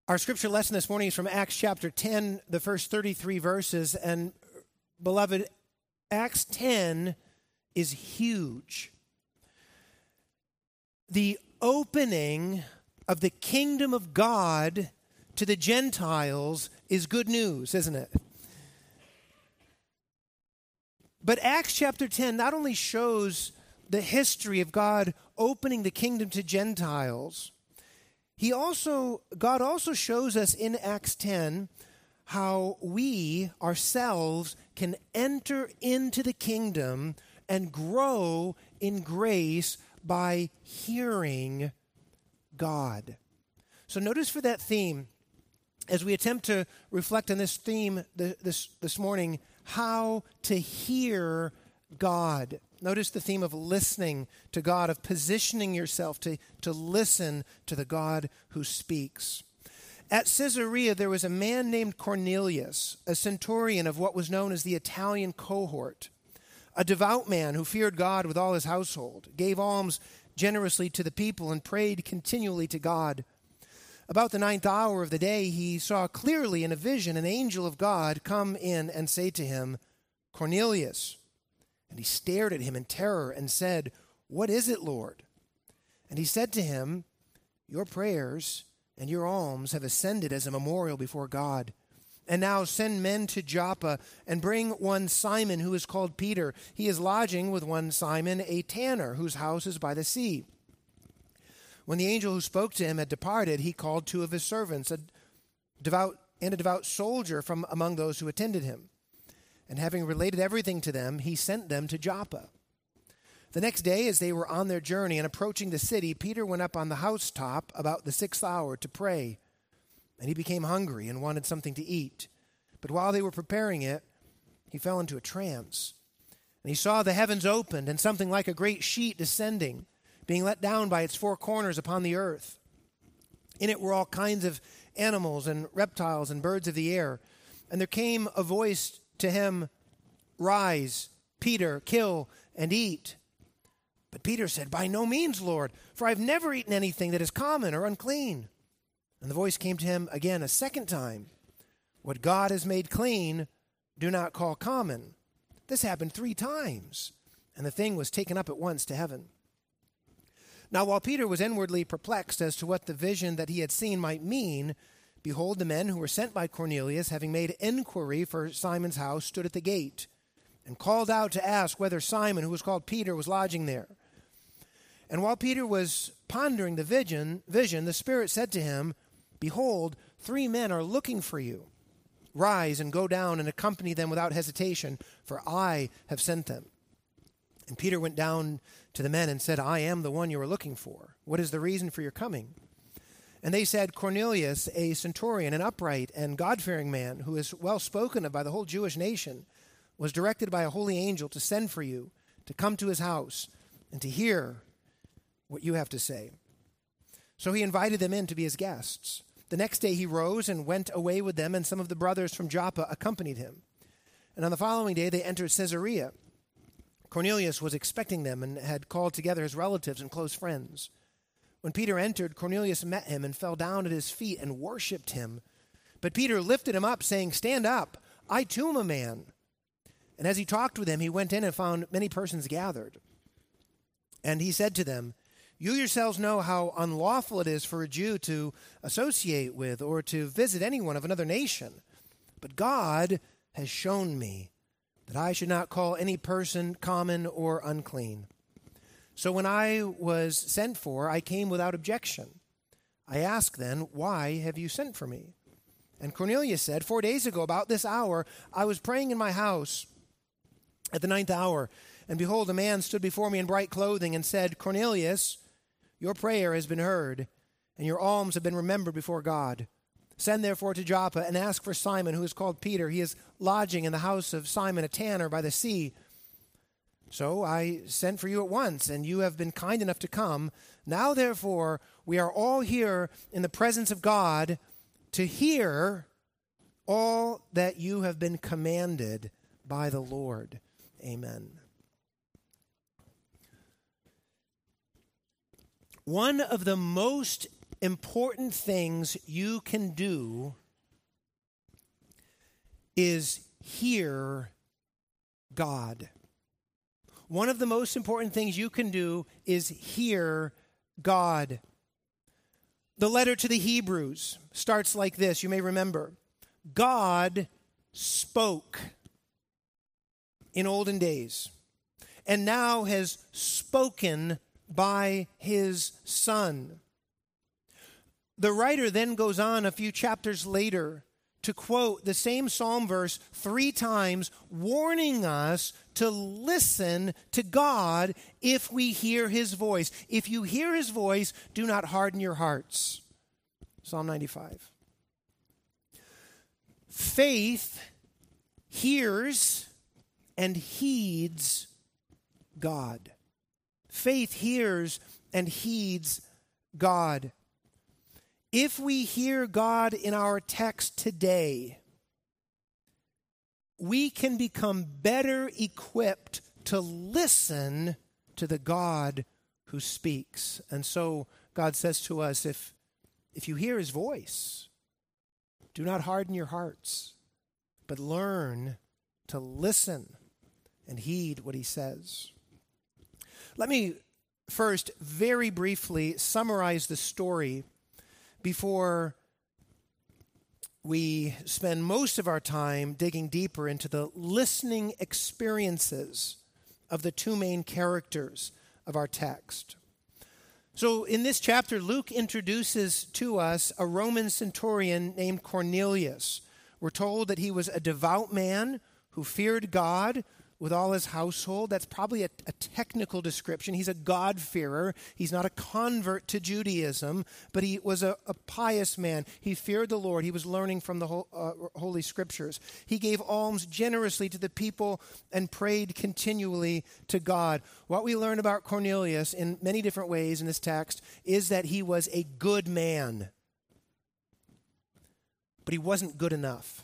Our scripture lesson this morning is from Acts chapter 10, the first 33 verses. And beloved, Acts 10 is huge. The opening of the kingdom of God to the Gentiles is good news, isn't it? But Acts chapter 10 not only shows the history of God opening the kingdom to Gentiles, God also shows us in Acts 10 how we ourselves can enter into the kingdom and grow in grace by hearing God. So notice for that theme, as we attempt to reflect on this theme this morning, how to hear God. Notice the theme of listening to God, of positioning yourself to listen to the God who speaks. At Caesarea, there was a man named Cornelius, a centurion of what was known as the Italian cohort, a devout man who feared God with all his household, gave alms generously to the people, and prayed continually to God. About the 9th hour of the day, he saw clearly in a vision an angel of God come in and say to him, "Cornelius." And he stared at him in terror and said, "What is it, Lord?" And he said to him, "Your prayers and your alms have ascended as a memorial before God. And now send men to Joppa and bring one Simon who is called Peter. He is lodging with one Simon, a tanner, whose house is by the sea." When the angel who spoke to him had departed, he called two of his servants, a devout soldier from among those who attended him. And having related everything to them, he sent them to Joppa. The next day, as they were on their journey and approaching the city, Peter went up on the housetop about the 6th hour to pray. And he became hungry and wanted something to eat. But while they were preparing it, he fell into a trance. And he saw the heavens opened and something like a great sheet descending, being let down by its four corners upon the earth. In it were all kinds of animals and reptiles and birds of the air. And there came a voice to him, "Rise, Peter, kill and eat." But Peter said, "By no means, Lord, for I have never eaten anything that is common or unclean." And the voice came to him again a second time, "What God has made clean, do not call common." This happened 3 times, and the thing was taken up at once to heaven. Now while Peter was inwardly perplexed as to what the vision that he had seen might mean, behold, the men who were sent by Cornelius, having made inquiry for Simon's house, stood at the gate, and called out to ask whether Simon, who was called Peter, was lodging there. And while Peter was pondering the vision, the Spirit said to him, "Behold, 3 men are looking for you. Rise and go down and accompany them without hesitation, for I have sent them." And Peter went down to the men and said, "I am the one you are looking for. What is the reason for your coming?" And they said, "Cornelius, a centurion, an upright and God-fearing man, who is well spoken of by the whole Jewish nation, was directed by a holy angel to send for you, to come to his house, and to hear what you have to say." So he invited them in to be his guests. The next day he rose and went away with them, and some of the brothers from Joppa accompanied him. And on the following day they entered Caesarea. Cornelius was expecting them and had called together his relatives and close friends. When Peter entered, Cornelius met him and fell down at his feet and worshipped him. But Peter lifted him up, saying, "Stand up, I too am a man." And as he talked with him, he went in and found many persons gathered. And he said to them, "You yourselves know how unlawful it is for a Jew to associate with or to visit anyone of another nation. But God has shown me that I should not call any person common or unclean. So when I was sent for, I came without objection. I asked then, 'Why have you sent for me?' And Cornelius said, 4 days ago, about this hour, I was praying in my house at the 9th hour, and behold, a man stood before me in bright clothing and said, 'Cornelius, your prayer has been heard, and your alms have been remembered before God. Send therefore to Joppa and ask for Simon, who is called Peter. He is lodging in the house of Simon, a tanner by the sea.' So I sent for you at once, and you have been kind enough to come. Now, therefore, we are all here in the presence of God to hear all that you have been commanded by the Lord." Amen. One of the most important things you can do is hear God. One of the most important things you can do is hear God. The letter to the Hebrews starts like this. You may remember. God spoke in olden days and now has spoken by his Son. The writer then goes on a few chapters later to quote the same psalm verse 3 times, warning us to listen to God if we hear his voice. If you hear his voice, do not harden your hearts. Psalm 95. Faith hears and heeds God. Faith hears and heeds God. If we hear God in our text today, we can become better equipped to listen to the God who speaks. And so God says to us, if you hear his voice, do not harden your hearts, but learn to listen and heed what he says. Let me first very briefly summarize the story before we spend most of our time digging deeper into the listening experiences of the two main characters of our text. So in this chapter, Luke introduces to us a Roman centurion named Cornelius. We're told that he was a devout man who feared God with all his household. That's probably a technical description. He's a God-fearer. He's not a convert to Judaism, but he was a pious man. He feared the Lord. He was learning from the Holy Scriptures. He gave alms generously to the people and prayed continually to God. What we learn about Cornelius in many different ways in this text is that he was a good man, but he wasn't good enough.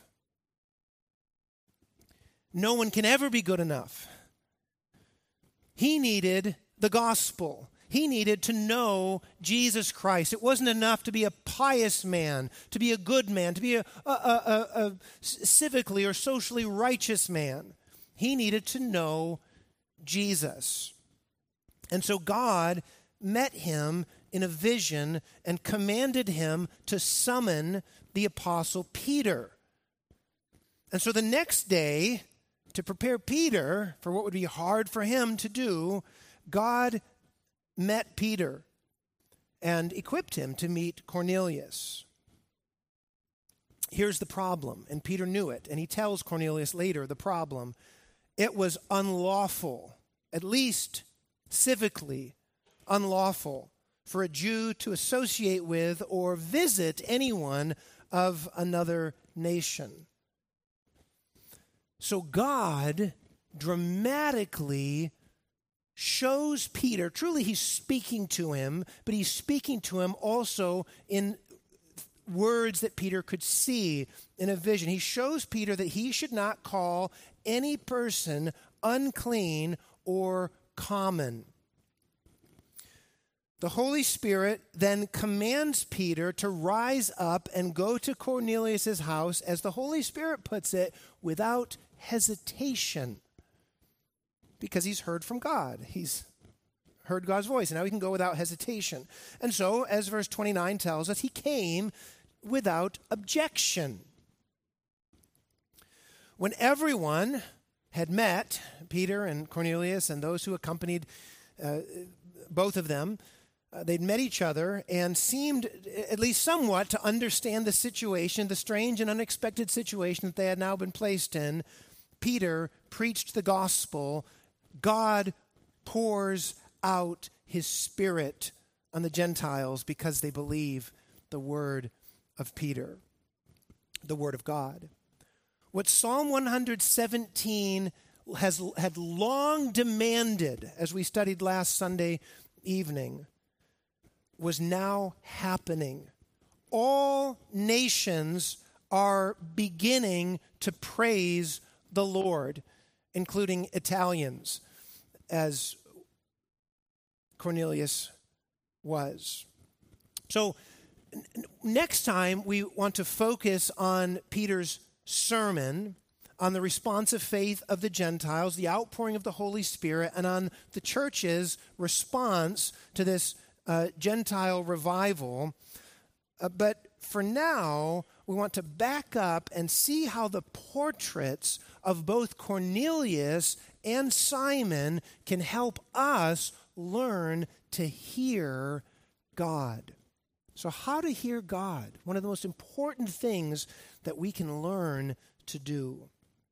No one can ever be good enough. He needed the gospel. He needed to know Jesus Christ. It wasn't enough to be a pious man, to be a good man, to be a civically or socially righteous man. He needed to know Jesus. And so God met him in a vision and commanded him to summon the apostle Peter. And so the next day, to prepare Peter for what would be hard for him to do, God met Peter and equipped him to meet Cornelius. Here's the problem, and Peter knew it, and he tells Cornelius later the problem. It was unlawful, at least civically unlawful, for a Jew to associate with or visit anyone of another nation. So God dramatically shows Peter, truly he's speaking to him, but he's speaking to him also in words that Peter could see in a vision. He shows Peter that he should not call any person unclean or common. The Holy Spirit then commands Peter to rise up and go to Cornelius' house, as the Holy Spirit puts it, without hesitation, because he's heard from God. He's heard God's voice, and now he can go without hesitation. And so, as verse 29 tells us, he came without objection. When everyone had met, Peter and Cornelius and those who accompanied both of them, they'd met each other and seemed at least somewhat to understand the situation, the strange and unexpected situation that they had now been placed in. Peter preached the gospel. God pours out his Spirit on the Gentiles because they believe the word of Peter, the word of God. What Psalm 117 had long demanded, as we studied last Sunday evening, was now happening. All nations are beginning to praise the Lord, including Italians, as Cornelius was. So next time, we want to focus on Peter's sermon, on the responsive faith of the Gentiles, the outpouring of the Holy Spirit, and on the church's response to this Gentile revival. But for now, we want to back up and see how the portraits of both Cornelius and Simon can help us learn to hear God. So how to hear God, one of the most important things that we can learn to do.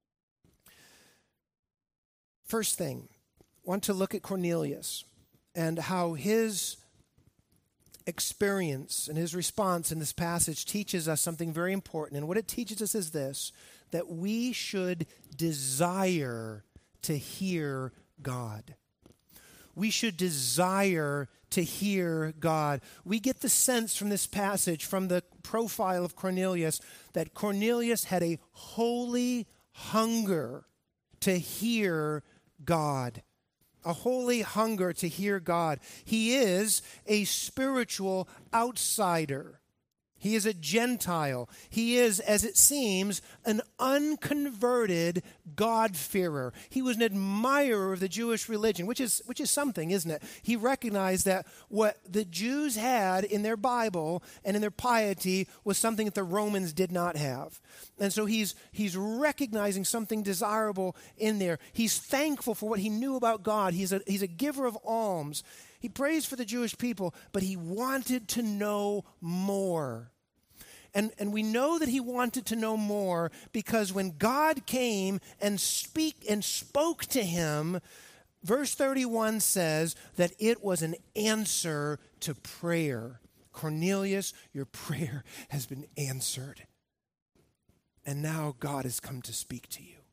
First thing, I want to look at Cornelius and how his experience and his response in this passage teaches us something very important. And what it teaches us is this, that we should desire to hear God. We should desire to hear God. We get the sense from this passage, from the profile of Cornelius, that Cornelius had a holy hunger to hear God. A holy hunger to hear God. He is a spiritual outsider. He is a Gentile. He is, as it seems, an unconverted God-fearer. He was an admirer of the Jewish religion, which is something, isn't it? He recognized that what the Jews had in their Bible and in their piety was something that the Romans did not have. And so he's recognizing something desirable in there. He's thankful for what he knew about God. He's a giver of alms. He prays for the Jewish people, but he wanted to know more. And we know that he wanted to know more because when God came and spoke to him, verse 31 says that it was an answer to prayer. Cornelius, your prayer has been answered. And now God has come to speak to you.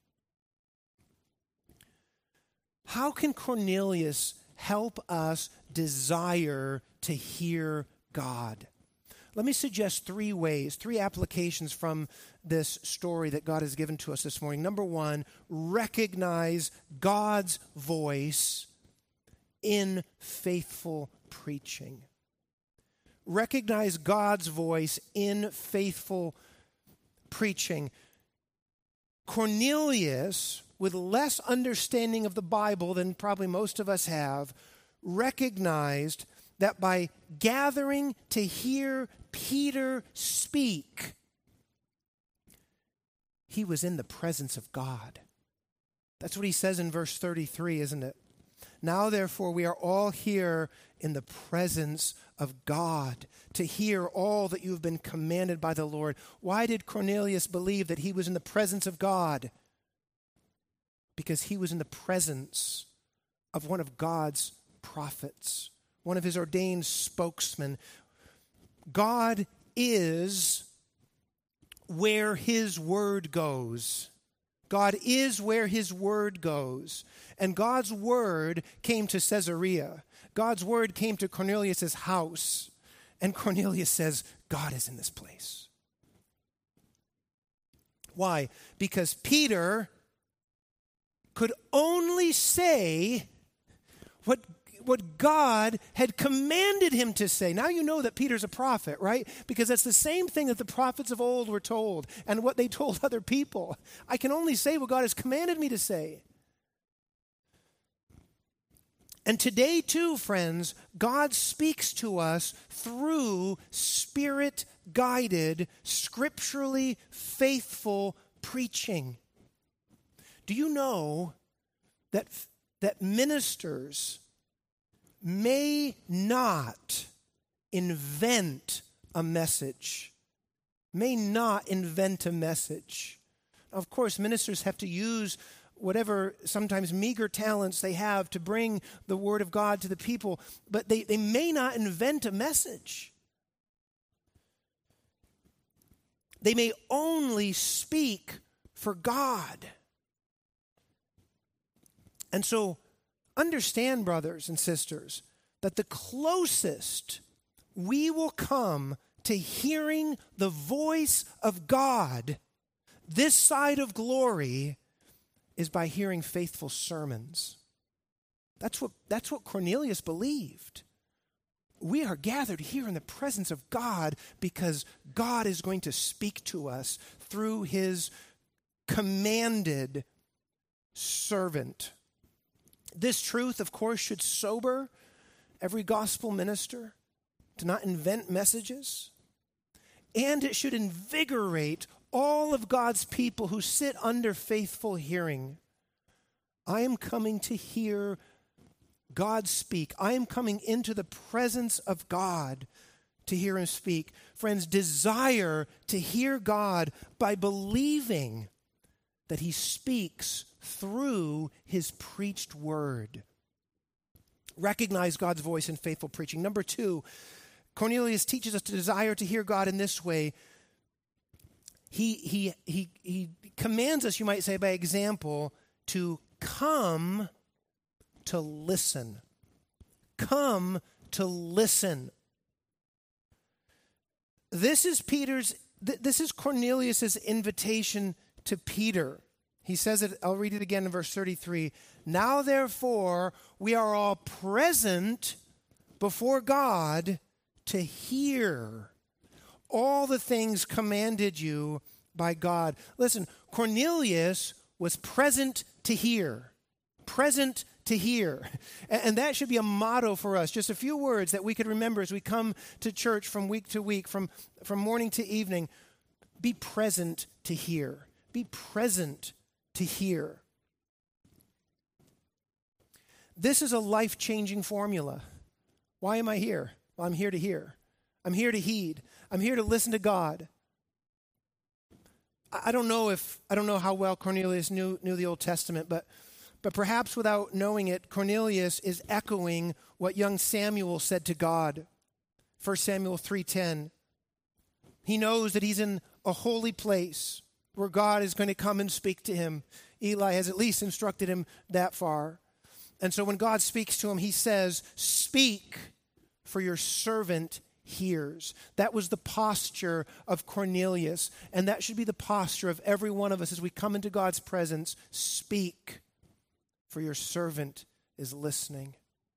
How can Cornelius help us desire to hear God? Let me suggest 3 ways, 3 applications from this story that God has given to us this morning. Number 1, recognize God's voice in faithful preaching. Recognize God's voice in faithful preaching. Cornelius, with less understanding of the Bible than probably most of us have, recognized that by gathering to hear Peter speak, he was in the presence of God. That's what he says in verse 33, isn't it? Now, therefore, we are all here in the presence of God to hear all that you have been commanded by the Lord. Why did Cornelius believe that he was in the presence of God? Because he was in the presence of one of God's prophets, one of his ordained spokesmen. God is where his word goes. God is where his word goes. And God's word came to Caesarea. God's word came to Cornelius' house. And Cornelius says, God is in this place. Why? Because Peter could only say what God had commanded him to say. Now you know that Peter's a prophet, right? Because that's the same thing that the prophets of old were told and what they told other people. I can only say what God has commanded me to say. And today too, friends, God speaks to us through Spirit-guided, scripturally faithful preaching. Do you know that ministers may not invent a message? May not invent a message. Of course, ministers have to use whatever sometimes meager talents they have to bring the word of God to the people, but they may not invent a message. They may only speak for God. And so, understand, brothers and sisters, that the closest we will come to hearing the voice of God this side of glory is by hearing faithful sermons. That's what Cornelius believed. we are gathered here in the presence of God because God is going to speak to us through his commanded servant. This truth, of course, should sober every gospel minister to not invent messages, and it should invigorate all of God's people who sit under faithful hearing. I am coming to hear God speak. I am coming into the presence of God to hear him speak. Friends, desire to hear God by believing that he speaks through his preached word. Recognize God's voice in faithful preaching. Number 2, Cornelius teaches us to desire to hear God in this way. He commands us, you might say, by example, to come to listen. Come to listen. This is Cornelius's invitation to Peter. He says it, I'll read it again in verse 33. Now therefore, we are all present before God to hear all the things commanded you by God. Listen, Cornelius was present to hear. Present to hear. And that should be a motto for us. Just a few words that we could remember as we come to church from week to week, from morning to evening. Be present to hear. Be present to hear. This is a life-changing formula. Why am I here? Well, I'm here to hear. I'm here to heed. I'm here to listen to God. I don't know how well Cornelius knew the Old Testament, but perhaps without knowing it, Cornelius is echoing what young Samuel said to God. 1 Samuel 3:10. He knows that he's in a holy place where God is going to come and speak to him. Eli has at least instructed him that far. And so when God speaks to him, he says, "Speak, for your servant hears." That was the posture of Cornelius, and that should be the posture of every one of us as we come into God's presence. Speak, for your servant is listening.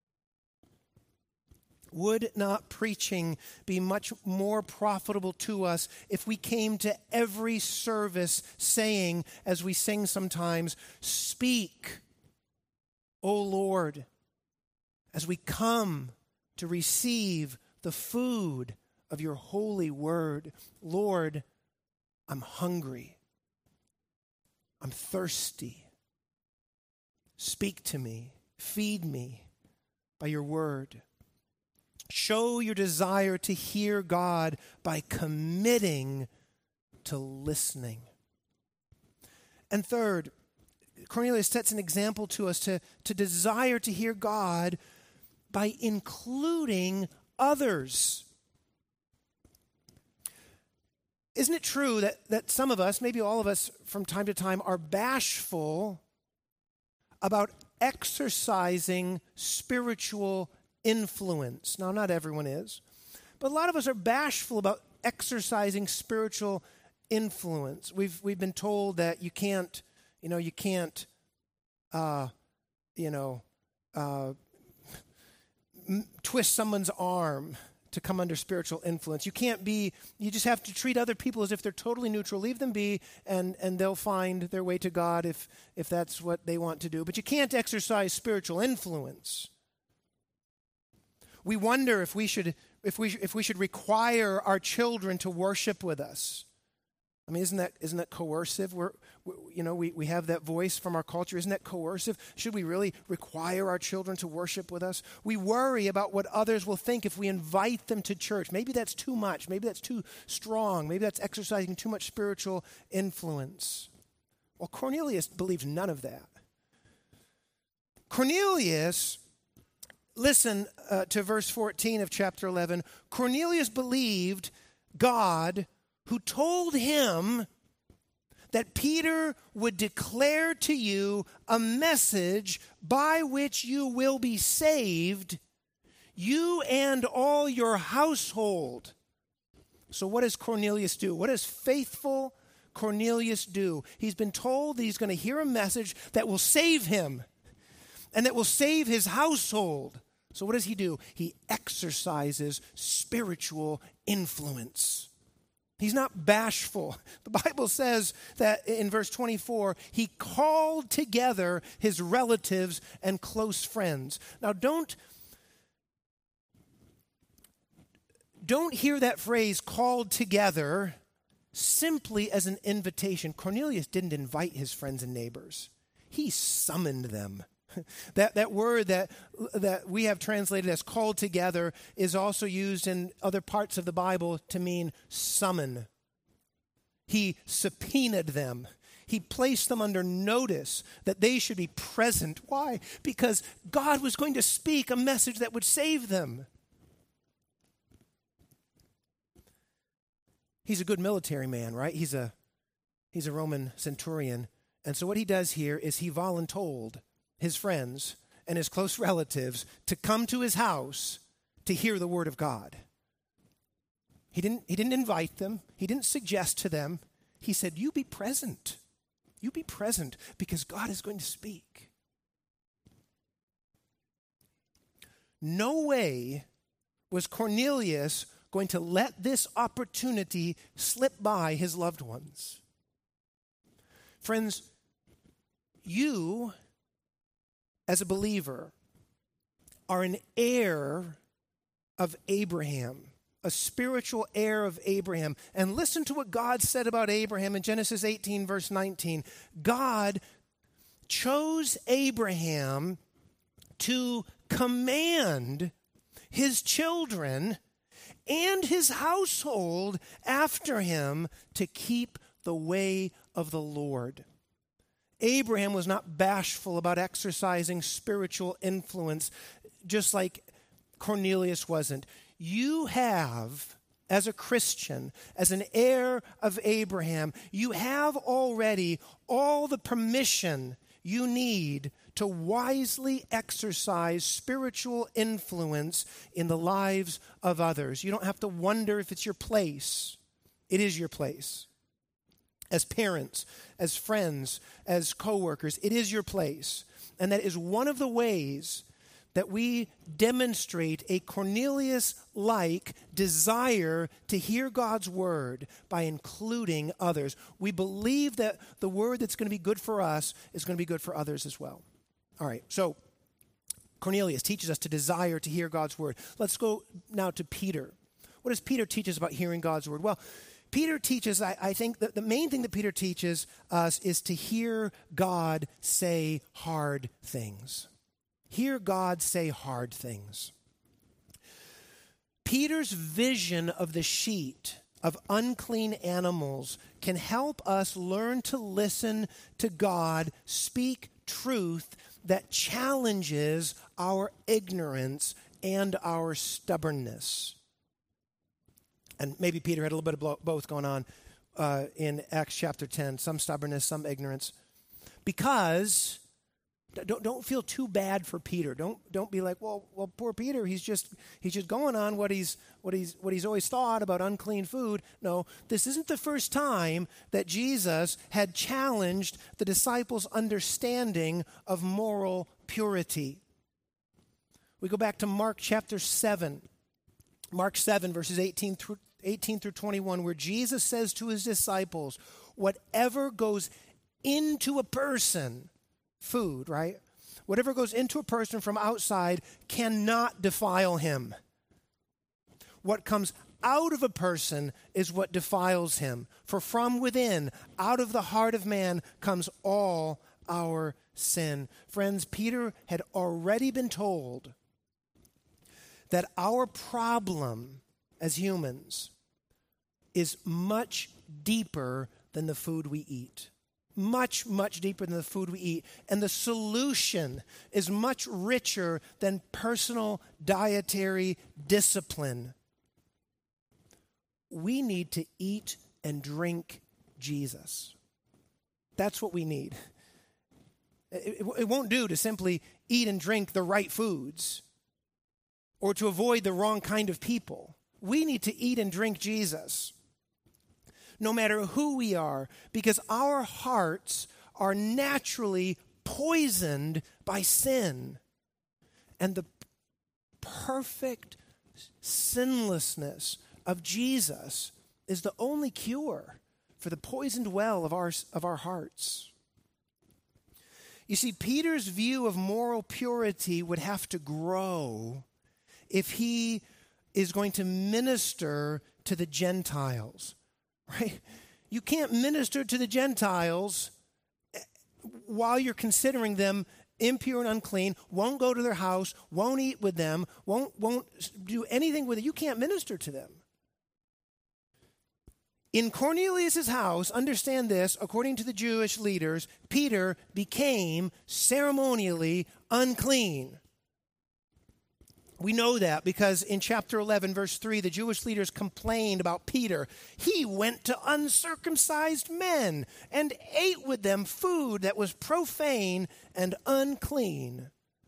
Would not preaching be much more profitable to us if we came to every service saying, as we sing sometimes, "Speak, O Lord," as we come to receive the food of your holy word. Lord, I'm hungry. I'm thirsty. Speak to me. Feed me by your word. Show your desire to hear God by committing to listening. And third, Cornelius sets an example to us to desire to hear God by including others. Isn't it true that some of us, maybe all of us from time to time, are bashful about exercising spiritual influence? Now, not everyone is, but a lot of us are bashful about exercising spiritual influence. We've been told that you can't twist someone's arm to come under spiritual influence. You just have to treat other people as if they're totally neutral. Leave them be, and they'll find their way to God if that's what they want to do. But you can't exercise spiritual influence. We wonder if we should require our children to worship with us. I mean, isn't that coercive? We have that voice from our culture. Isn't that coercive? Should we really require our children to worship with us? We worry about what others will think if we invite them to church. Maybe that's too much. Maybe that's too strong. Maybe that's exercising too much spiritual influence. Well, Cornelius believes none of that. Cornelius, listen to verse 14 of chapter 11. Cornelius believed God, who told him that Peter would declare to you a message by which you will be saved, you and all your household. So what does Cornelius do? What does faithful Cornelius do? He's been told that he's going to hear a message that will save him and that will save his household. So what does he do? He exercises spiritual influence. He's not bashful. The Bible says that in verse 24, he called together his relatives and close friends. Now don't hear that phrase, called together, simply as an invitation. Cornelius didn't invite his friends and neighbors. He summoned them. That word that we have translated as called together is also used in other parts of the Bible to mean summon. He subpoenaed them. He placed them under notice that they should be present. Why? Because God was going to speak a message that would save them. He's a good military man, right? He's a Roman centurion. And so what he does here is he voluntold his friends and his close relatives to come to his house to hear the word of God. He didn't invite them. He didn't suggest to them. He said, you be present. You be present because God is going to speak. No way was Cornelius going to let this opportunity slip by his loved ones. Friends, you as a believer are an heir of Abraham, a spiritual heir of Abraham. And listen to what God said about Abraham in Genesis 18, verse 19. God chose Abraham to command his children and his household after him to keep the way of the Lord. Abraham was not bashful about exercising spiritual influence, just like Cornelius wasn't. You have, as a Christian, as an heir of Abraham, you have already all the permission you need to wisely exercise spiritual influence in the lives of others. You don't have to wonder if it's your place. It is your place. As parents, as friends, as coworkers, it is your place. And that is one of the ways that we demonstrate a Cornelius-like desire to hear God's word by including others. We believe that the word that's going to be good for us is going to be good for others as well. All right, so Cornelius teaches us to desire to hear God's word. Let's go now to Peter. What does Peter teach us about hearing God's word? Well, Peter teaches, I think that the main thing that Peter teaches us is to hear God say hard things. Hear God say hard things. Peter's vision of the sheet of unclean animals can help us learn to listen to God speak truth that challenges our ignorance and our stubbornness. And maybe Peter had a little bit of both going on in Acts chapter 10, some stubbornness, some ignorance. Because don't feel too bad for Peter. Don't be like, well, poor Peter. He's just going on what he's always thought about unclean food. No, this isn't the first time that Jesus had challenged the disciples' understanding of moral purity. We go back to Mark chapter 7. Mark 7, verses 18 through 21, where Jesus says to his disciples, whatever goes into a person, food, right? Whatever goes into a person from outside cannot defile him. What comes out of a person is what defiles him. For from within, out of the heart of man, comes all our sin. Friends, Peter had already been told that our problem as humans is much deeper than the food we eat. Much, much deeper than the food we eat. And the solution is much richer than personal dietary discipline. We need to eat and drink Jesus. That's what we need. It won't do to simply eat and drink the right foods or to avoid the wrong kind of people. We need to eat and drink Jesus, no matter who we are, because our hearts are naturally poisoned by sin. And perfect sinlessness of Jesus is the only cure for the poisoned well of our hearts. You see, Peter's view of moral purity would have to grow if he is going to minister to the Gentiles, right? You can't minister to the Gentiles while you're considering them impure and unclean, won't go to their house, won't eat with them, won't do anything with it. You can't minister to them. In Cornelius' house, understand this, according to the Jewish leaders, Peter became ceremonially unclean. We know that because in chapter 11, verse 3, the Jewish leaders complained about Peter. He went to uncircumcised men and ate with them food that was profane and unclean.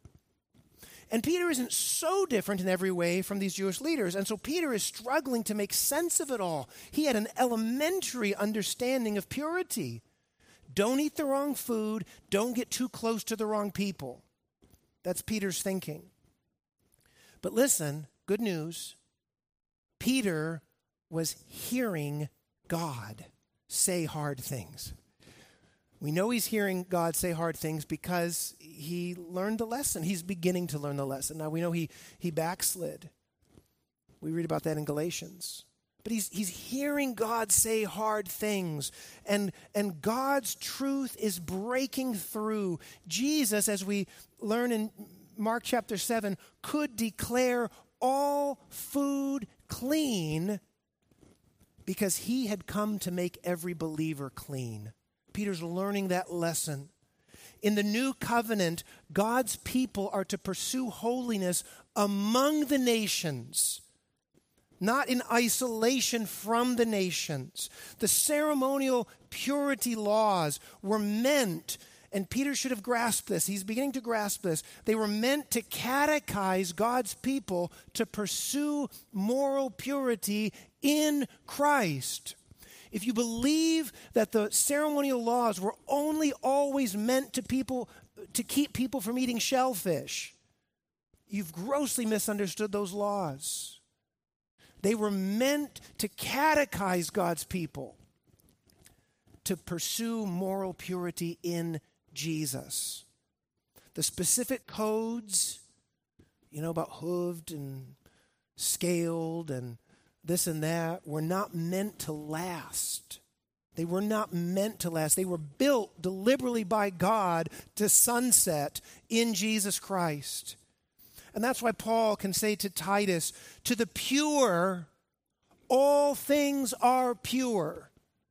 And Peter isn't so different in every way from these Jewish leaders. And so Peter is struggling to make sense of it all. He had an elementary understanding of purity. Don't eat the wrong food. Don't get too close to the wrong people. That's Peter's thinking. But listen, good news. Peter was hearing God say hard things. We know he's hearing God say hard things because he learned the lesson. He's beginning to learn the lesson. Now, we know he backslid. We read about that in Galatians. But he's hearing God say hard things. And God's truth is breaking through. Jesus, as we learn in Mark chapter 7, could declare all food clean because he had come to make every believer clean. Peter's learning that lesson. In the new covenant, God's people are to pursue holiness among the nations, not in isolation from the nations. The ceremonial purity laws were meant, and Peter should have grasped this, he's beginning to grasp this, they were meant to catechize God's people to pursue moral purity in Christ. If you believe that the ceremonial laws were only always meant to keep people from eating shellfish, you've grossly misunderstood those laws. They were meant to catechize God's people to pursue moral purity in Jesus. The specific codes, about hooved and scaled and this and that, were not meant to last. They were not meant to last. They were built deliberately by God to sunset in Jesus Christ. And that's why Paul can say to Titus, to the pure, all things are pure.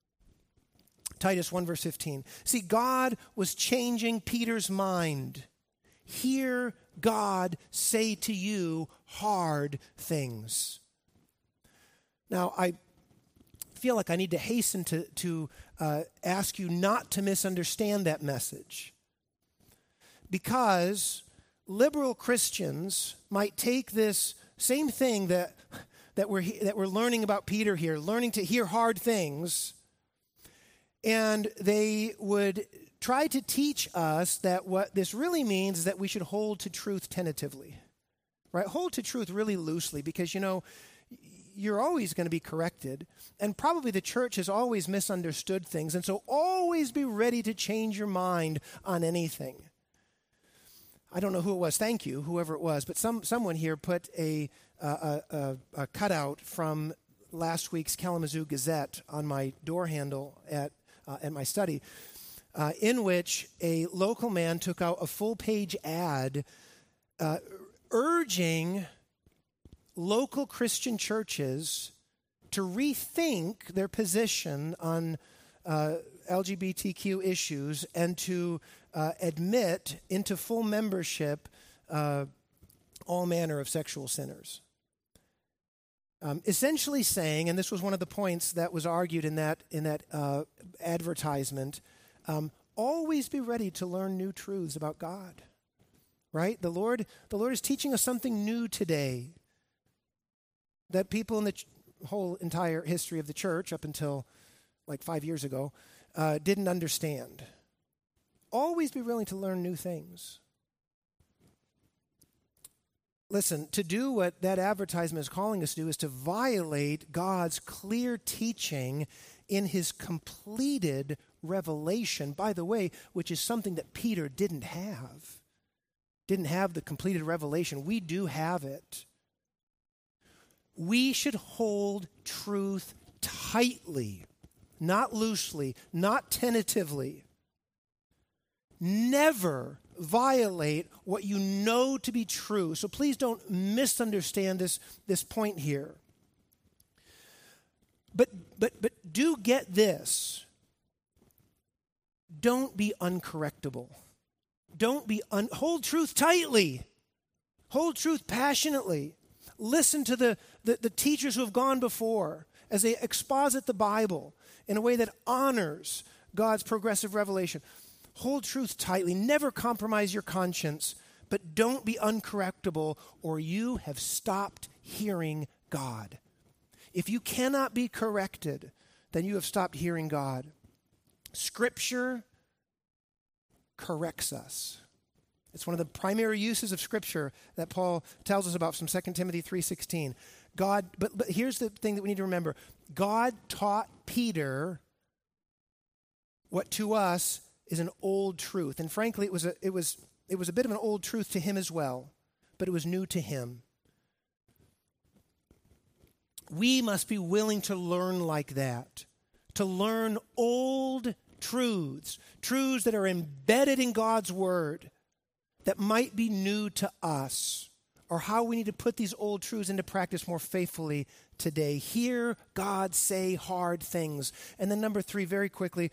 Titus 1 verse 15. See, God was changing Peter's mind. Hear God say to you hard things. Now, I feel like I need to hasten to ask you not to misunderstand that message. Because liberal Christians might take this same thing that we're learning about Peter here, learning to hear hard things, and they would try to teach us that what this really means is that we should hold to truth tentatively, right? Hold to truth really loosely because, you're always going to be corrected, and probably the church has always misunderstood things, and so always be ready to change your mind on anything. I don't know who it was. Thank you, whoever it was, but someone here put a cutout from last week's Kalamazoo Gazette on my door handle at my study, in which a local man took out a full-page ad urging local Christian churches to rethink their position on LGBTQ issues and to admit into full membership all manner of sexual sinners. Essentially saying, and this was one of the points that was argued in that advertisement, always be ready to learn new truths about God. Right? The Lord is teaching us something new today that people in the whole entire history of the church up until like 5 years ago didn't understand. Always be willing to learn new things. Listen, to do what that advertisement is calling us to do is to violate God's clear teaching in his completed revelation, by the way, which is something that Peter didn't have. Didn't have the completed revelation. We do have it. We should hold truth tightly, not loosely, not tentatively. Never violate what you know to be true. So please don't misunderstand this point here. But do get this. Don't be uncorrectable. Don't be hold truth tightly. Hold truth passionately. Listen to the teachers who have gone before as they exposit the Bible in a way that honors God's progressive revelation. Hold truth tightly. Never compromise your conscience, but don't be uncorrectable, or you have stopped hearing God. If you cannot be corrected, then you have stopped hearing God. Scripture corrects us. It's one of the primary uses of Scripture that Paul tells us about from 2 Timothy 3:16. But here's the thing that we need to remember. God taught Peter what to us is an old truth. And frankly, it was a bit of an old truth to him as well, but it was new to him. We must be willing to learn like that, to learn old truths that are embedded in God's word that might be new to us, or how we need to put these old truths into practice more faithfully today. Hear God say hard things. And then number 3, very quickly,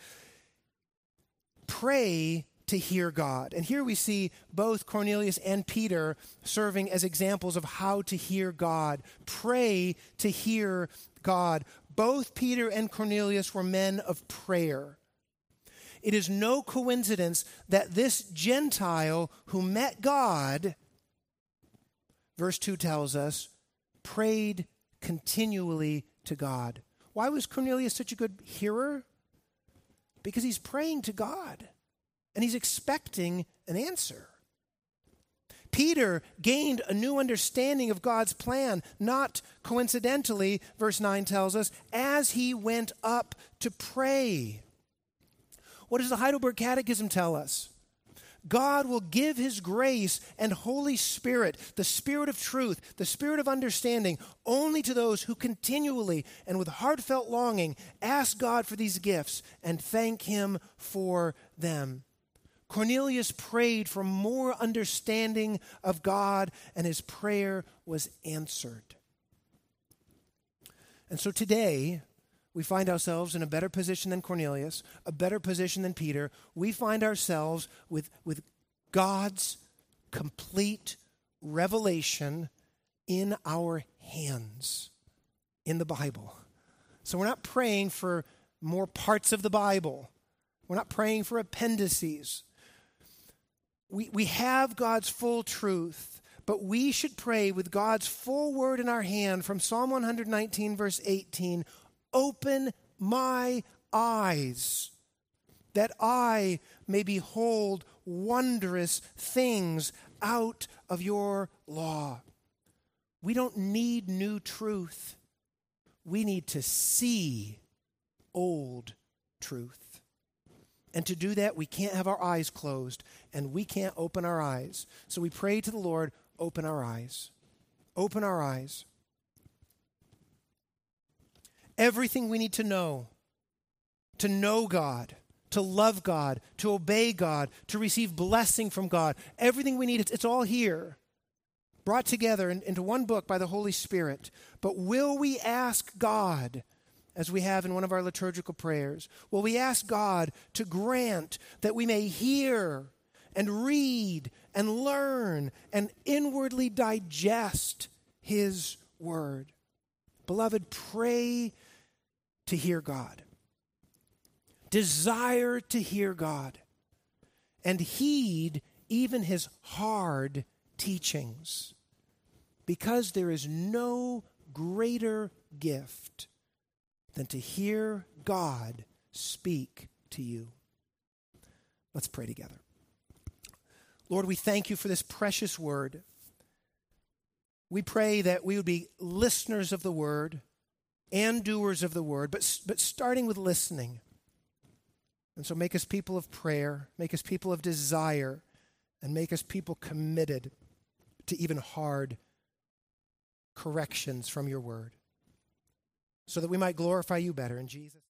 pray to hear God. And here we see both Cornelius and Peter serving as examples of how to hear God. Pray to hear God. Both Peter and Cornelius were men of prayer. It is no coincidence that this Gentile who met God, verse 2 tells us, prayed continually to God. Why was Cornelius such a good hearer? Because he's praying to God, and he's expecting an answer. Peter gained a new understanding of God's plan, not coincidentally, verse 9 tells us, as he went up to pray. What does the Heidelberg Catechism tell us? God will give his grace and Holy Spirit, the Spirit of truth, the Spirit of understanding, only to those who continually and with heartfelt longing ask God for these gifts and thank him for them. Cornelius prayed for more understanding of God, and his prayer was answered. And so today, we find ourselves in a better position than Cornelius, a better position than Peter. We find ourselves with God's complete revelation in our hands in the Bible. So we're not praying for more parts of the Bible. We're not praying for appendices. We have God's full truth, but we should pray with God's full word in our hand from Psalm 119, verse 18, open my eyes, that I may behold wondrous things out of your law. We don't need new truth. We need to see old truth. And to do that, we can't have our eyes closed, and we can't open our eyes. So we pray to the Lord, open our eyes. Open our eyes. Everything we need to know God, to love God, to obey God, to receive blessing from God, everything we need, it's all here, brought together into one book by the Holy Spirit. But will we ask God, as we have in one of our liturgical prayers, will we ask God to grant that we may hear and read and learn and inwardly digest his word? Beloved, pray to hear God. Desire to hear God. And heed even his hard teachings. Because there is no greater gift than to hear God speak to you. Let's pray together. Lord, we thank you for this precious word. We pray that we would be listeners of the word and doers of the word, but starting with listening. And so make us people of prayer, make us people of desire, and make us people committed to even hard corrections from your word, so that we might glorify you better in Jesus' name.